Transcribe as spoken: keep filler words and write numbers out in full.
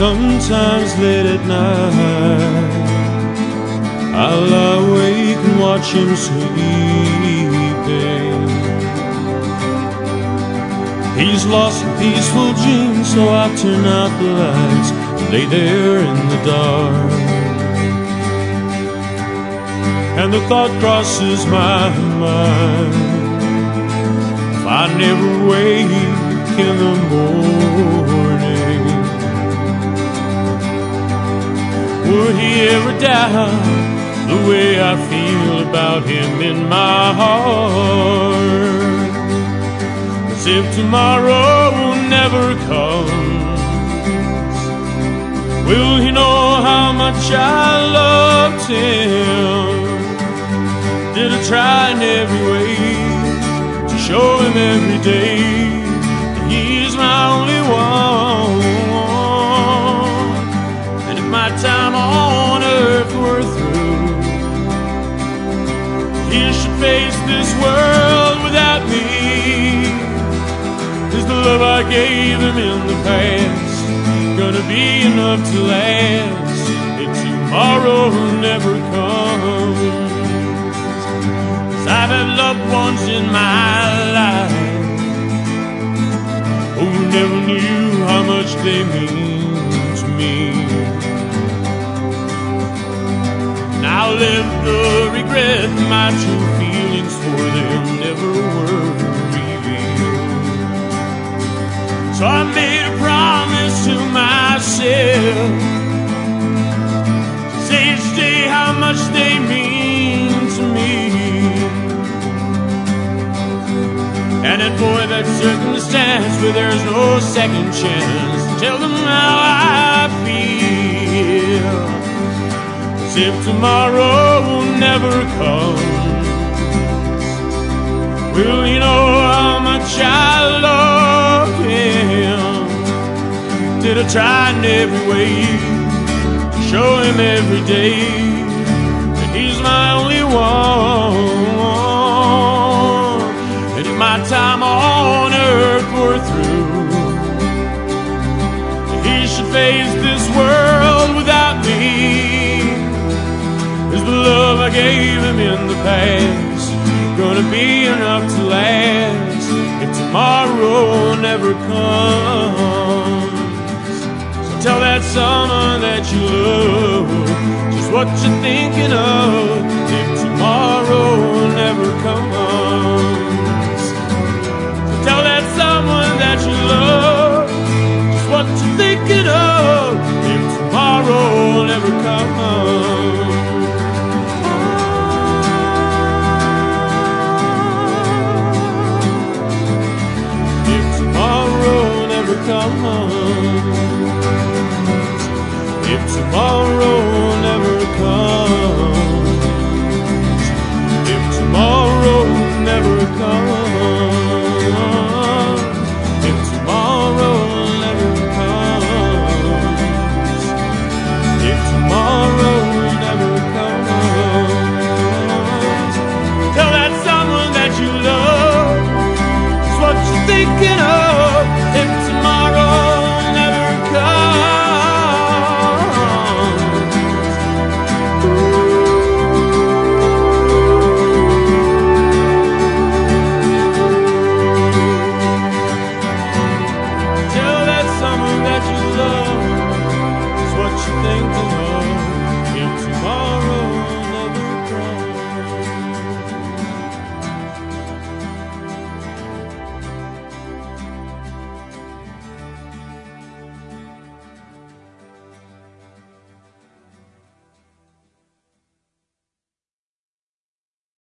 Sometimes late at night I'll lie awake and watch him sleeping. He's lost a peaceful dream, so I turn out the lights and lay there in the dark. And the thought crosses my mind, if I never wake in the morning, would he ever doubt the way I feel about him in my heart? As if tomorrow never comes, will he know how much I loved him? Did I try in every way to show him every day that he's my only one? And if my time on earth were through, he should face this world without me. Is the love I gave him in the past gonna be enough to last if tomorrow never comes? I've had loved ones in my life who never knew how much they mean to me. Now I'll live the regret my true feelings for them never were revealed. So I made a promise to myself to say each day how much they mean to me. And then boy, that circumstance where there's no second chance, tell them how I feel. As if tomorrow never comes, will you know how much I love him? Did I try in every way to show him every day that he's my only one? My time on earth were through, he should face this world without me. Is the love I gave him in the past gonna be enough to last if tomorrow never comes? So tell that someone that you love just what you're thinking of.